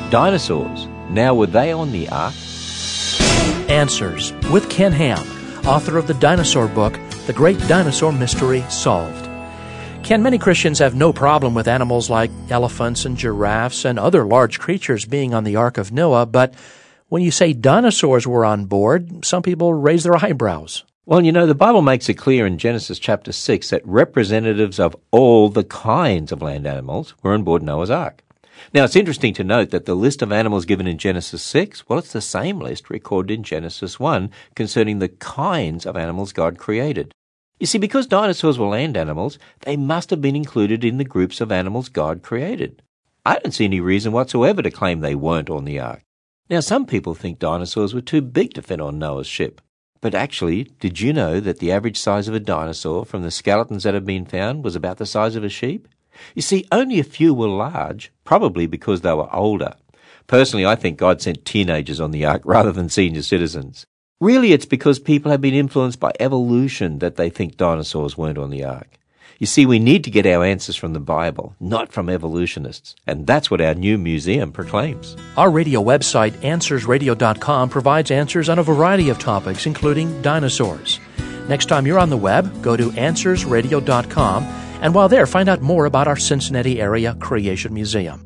Dinosaurs. Now, were they on the ark? Answers with Ken Ham, author of the dinosaur book, The Great Dinosaur Mystery Solved. Ken, many Christians have no problem with animals like elephants and giraffes and other large creatures being on the Ark of Noah, but when you say dinosaurs were on board, some people raise their eyebrows. Well, the Bible makes it clear in Genesis chapter 6 that representatives of all the kinds of land animals were on board Noah's Ark. Now, it's interesting to note that the list of animals given in Genesis 6, well, it's the same list recorded in Genesis 1 concerning the kinds of animals God created. You see, because dinosaurs were land animals, they must have been included in the groups of animals God created. I don't see any reason whatsoever to claim they weren't on the ark. Now, some people think dinosaurs were too big to fit on Noah's ship. But actually, did you know that the average size of a dinosaur from the skeletons that have been found was about the size of a sheep? You see, only a few were large, probably because they were older. Personally, I think God sent teenagers on the ark rather than senior citizens. Really, it's because people have been influenced by evolution that they think dinosaurs weren't on the ark. You see, we need to get our answers from the Bible, not from evolutionists. And that's what our new museum proclaims. Our radio website, AnswersRadio.com, provides answers on a variety of topics, including dinosaurs. Next time you're on the web, go to AnswersRadio.com, and while there, find out more about our Cincinnati area Creation Museum.